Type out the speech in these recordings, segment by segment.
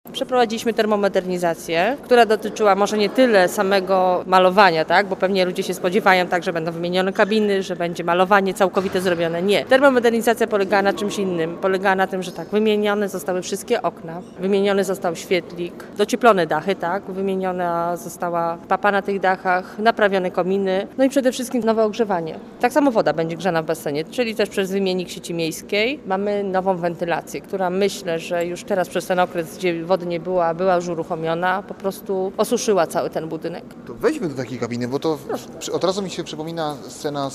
Przeprowadziliśmy termomodernizację, która dotyczyła może nie tyle samego malowania, tak, bo pewnie ludzie się spodziewają tak, że będą wymienione kabiny, że będzie malowanie całkowite zrobione. Nie. Termomodernizacja polegała na czymś innym. Polegała na tym, że tak, wymienione zostały wszystkie okna, wymieniony został świetlik, docieplone dachy, tak, wymieniona została papa na tych dachach, naprawione kominy, no i przede wszystkim nowe ogrzewanie. Tak samo woda będzie grzana w basenie, czyli też przez wymiennik sieci miejskiej. Mamy nową wentylację, która myślę, że już teraz przez ten okres, gdzie wody nie było, a była już uruchomiona, po prostu osuszyła cały ten budynek. To wejdźmy do takiej kabiny, bo to od razu mi się przypomina scena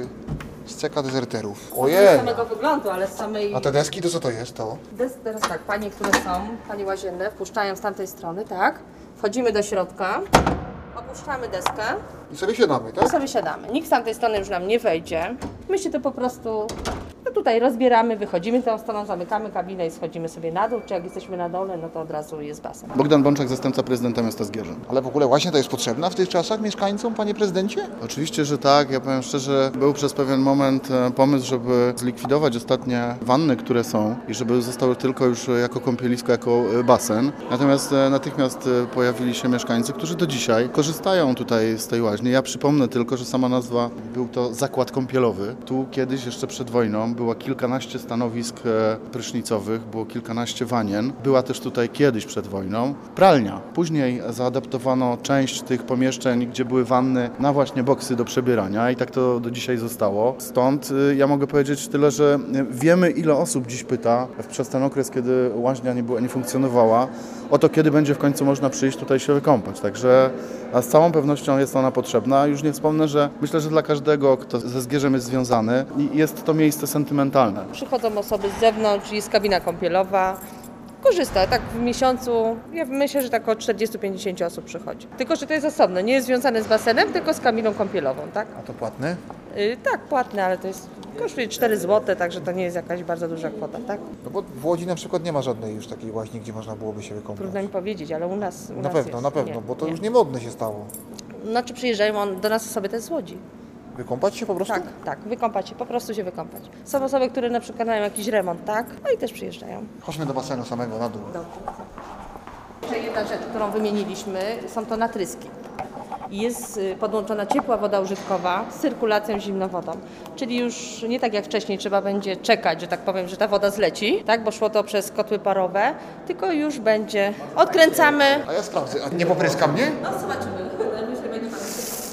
z CK Dezerterów. Z Ojej! samego wyglądu, ale z samej... A te deski to co to jest to? Teraz tak, panie, które są, panie łazienne, wpuszczają z tamtej strony, tak? Wchodzimy do środka, opuszczamy deskę I sobie siadamy, i tak? sobie siadamy. Nikt z tamtej strony już nam nie wejdzie. My się to po prostu tutaj rozbieramy, wychodzimy tą stroną, zamykamy kabinę i schodzimy sobie na dół, czy jak jesteśmy na dole, no to od razu jest basen. Bogdan Bączak, zastępca prezydenta miasta Zgierzyn. Ale w ogóle właśnie to jest potrzebna w tych czasach mieszkańcom, panie prezydencie? Oczywiście, że tak. Ja powiem szczerze, był przez pewien moment pomysł, żeby zlikwidować ostatnie wanny, które są i żeby zostały tylko już jako kąpielisko, jako basen. Natomiast natychmiast pojawili się mieszkańcy, którzy do dzisiaj korzystają tutaj z tej łaźni. Ja przypomnę tylko, że sama nazwa, był to zakład kąpielowy. Tu kiedyś, jeszcze przed wojną, było kilkanaście stanowisk prysznicowych, było kilkanaście wanien. Była też tutaj kiedyś przed wojną pralnia. Później zaadaptowano część tych pomieszczeń, gdzie były wanny, na właśnie boksy do przebierania i tak to do dzisiaj zostało. Stąd ja mogę powiedzieć tyle, że wiemy, ile osób dziś pyta przez ten okres, kiedy łaźnia nie funkcjonowała, o to, kiedy będzie w końcu można przyjść tutaj się wykąpać. Także z całą pewnością jest ona potrzebna. Już nie wspomnę, że myślę, że dla każdego, kto ze Zgierzem jest związany, jest to miejsce sentymentalne. Przychodzą osoby z zewnątrz, jest kabina kąpielowa. Korzysta, tak w miesiącu, ja myślę, że tak około 40-50 osób przychodzi. Tylko, że to jest osobno, nie jest związane z basenem, tylko z kabiną kąpielową, tak? A to płatne? Tak, płatne, ale to jest, kosztuje 4 zł, także to nie jest jakaś bardzo duża kwota, tak? No bo w Łodzi na przykład nie ma żadnej już takiej łaźni, gdzie można byłoby się wykąpać. Trudno mi powiedzieć, ale u nas Na pewno, jest. na pewno, Nie, bo to nie. już niemodne się stało. Znaczy przyjeżdżają do nas osoby też z Łodzi. Wykąpać się po prostu? Tak, wykąpać się, po prostu się wykąpać. Są osoby, które na przykład mają jakiś remont, tak? No i też przyjeżdżają. Chodźmy do basenu samego na dół. Jeszcze jedna rzecz, którą wymieniliśmy, są to natryski. Jest podłączona ciepła woda użytkowa z cyrkulacją zimną wodą. Czyli już nie tak jak wcześniej trzeba będzie czekać, że tak powiem, że ta woda zleci, tak, bo szło to przez kotły parowe, tylko już będzie. Odkręcamy. A ja sprawdzę, a nie popryska mnie? No zobaczymy. Myślę, będzie pan.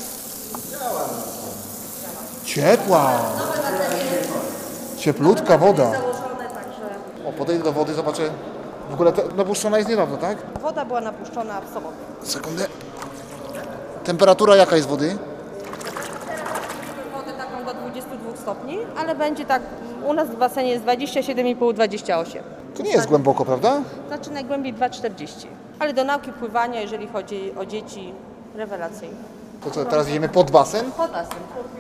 Ciepła! Cieplutka woda. Założone, także. O, podejdę do wody, zobaczę. W ogóle napuszczona jest niedawno, tak? Woda była napuszczona w sobotę. Sekundę. Temperatura jaka jest wody? Wodę taką do 22 stopni, ale będzie tak, u nas w basenie jest 27,5-28. To nie jest głęboko, prawda? Znaczy najgłębiej 2,40. Ale do nauki pływania, jeżeli chodzi o dzieci, rewelacyjnie. To co, teraz idziemy pod basen? Pod basen.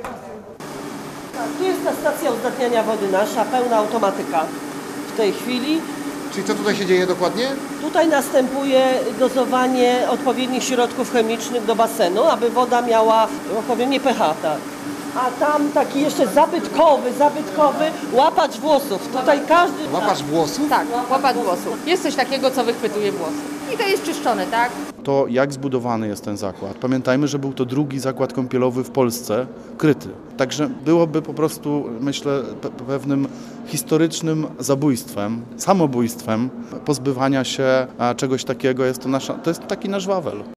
Tu jest ta stacja uzdatniania wody nasza, pełna automatyka w tej chwili. Czyli co tutaj się dzieje dokładnie? Tutaj następuje dozowanie odpowiednich środków chemicznych do basenu, aby woda miała odpowiednie pH. Tak. A tam taki jeszcze zabytkowy łapacz włosów. Tutaj każdy... Łapacz włosów? Tak, łapacz włosów. Jest coś takiego, co wychwytuje włosy. I to jest czyszczone, tak? To, jak zbudowany jest ten zakład. Pamiętajmy, że był to drugi zakład kąpielowy w Polsce, kryty. Także byłoby po prostu, myślę, pewnym historycznym zabójstwem, samobójstwem pozbywania się czegoś takiego. To jest taki nasz Wawel.